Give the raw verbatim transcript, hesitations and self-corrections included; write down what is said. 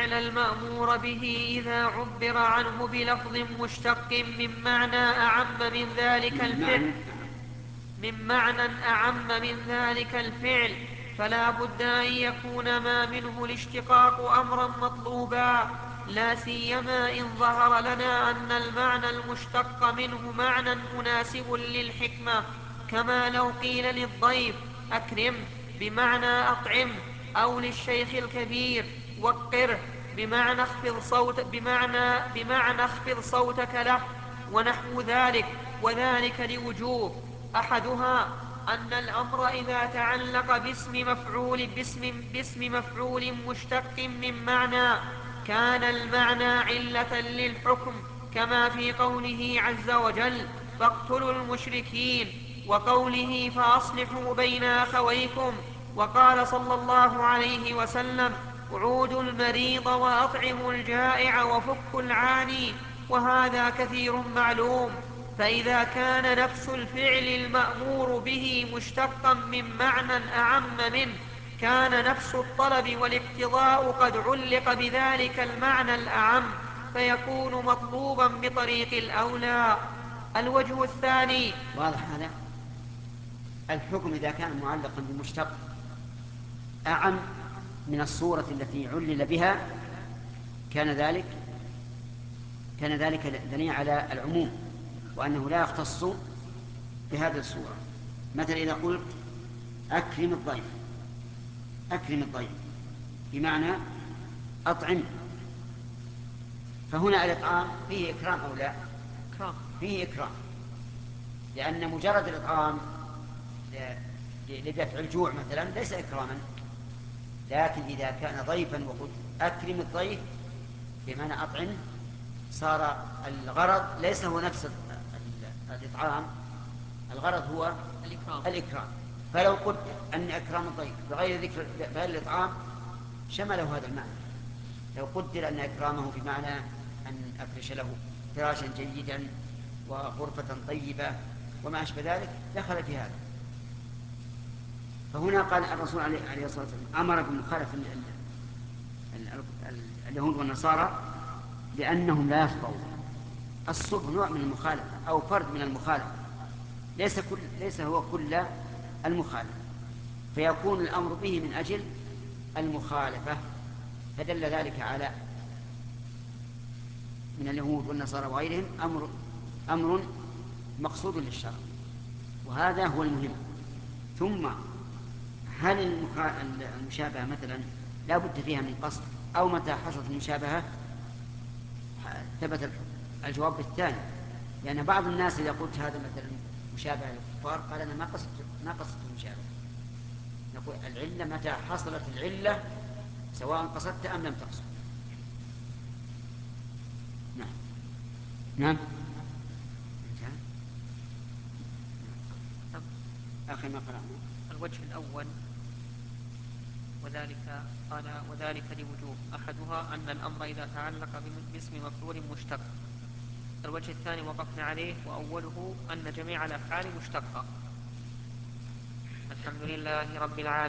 الفعل المأمور به إذا عبر عنه بلفظ مشتق من معنى أعم من ذلك الفعل من معنى أعم من ذلك الفعل فلا بد أن يكون ما منه الاشتقاق أمرا مطلوبا، لا سيما إن ظهر لنا أن المعنى المشتق منه معنى مناسب للحكمة، كما لو قيل للضيف أكرم بمعنى أطعم، أو للشيخ الكبير وقره بمعنى اخفض صوت بمعنى بمعنى اخفض صوتك له ونحو ذلك. وذلك لوجوه: أحدها أن الأمر إذا تعلق باسم مفعول باسم, باسم مفعول مشتق من معنى كان المعنى علة للحكم، كما في قوله عز وجل فاقتلوا المشركين، وقوله فأصلحوا بين أخويكم، وقال صلى الله عليه وسلم عودوا المريض وأطعموا الجائع وفكوا العاني، وهذا كثير معلوم. فإذا كان نفس الفعل المأمور به مشتقا من معنى أعم منه كان نفس الطلب والاقتضاء قد علق بذلك المعنى الأعم، فيكون مطلوبا بطريق الأولى. الوجه الثاني. واضح هذا؟ الحكم إذا كان معلقا بمشتق أعم من الصورة التي علل بها كان ذلك كان ذلك دليل على العموم، وأنه لا يختص بهذه الصورة. مثلا إذا قلت أكرم الضيف، أكرم الضيف بمعنى أطعم، فهنا الإطعام فيه إكرام أو لا؟ فيه إكرام، لأن مجرد الإطعام لدفع الجوع مثلا ليس إكراما. لكن إذا كان ضيفا وقلت أكرم الضيف بمعنى أطعم صار الغرض ليس هو نفس الإطعام، الغرض هو الإكرام. الإكرام. فلو قلت أن أكرام الضيف بغير ذكر بغير الإطعام شمله هذا المعنى. لو قدر أن أكرامه بمعنى أن أفرش له فراشا جيدا وغرفة طيبة وما أشبه ذلك دخل في هذا. فهنا قال الرسول عليه الصلاة والسلام أمر بمخالفة اليهود والنصارى لأنهم لا يفقهون. الصبر نوع من المخالفة أو فرد من المخالفة، ليس كل ليس هو كل المخالفة، فيكون الأمر به من أجل المخالفة. فدل ذلك على من اليهود والنصارى وغيرهم أمر أمر مقصود للشرع، وهذا هو المهم. ثم هل المشابهة مثلا لا بد فيها من قصد، أو متى حصلت المشابهة ثبت الجواب بالثاني؟ لأن بعض الناس إذا قلت هذا مثلا مشابهة للكفار قال أنا ما قصدت ما قصدت المشابهة. نقول العلة متى حصلت العلة سواء قصدت أم لم تقصد. نعم نعم انتهى. آخر ما قرأنا الوجه الأول وذلك قال وذلك لوجوه: أحدها أن الأمر إذا تعلق باسم مفعول مشتق. الوجه الثاني وقفنا عليه، وأوله أن جميع الأفعال مشتقة. الحمد لله رب العالمين.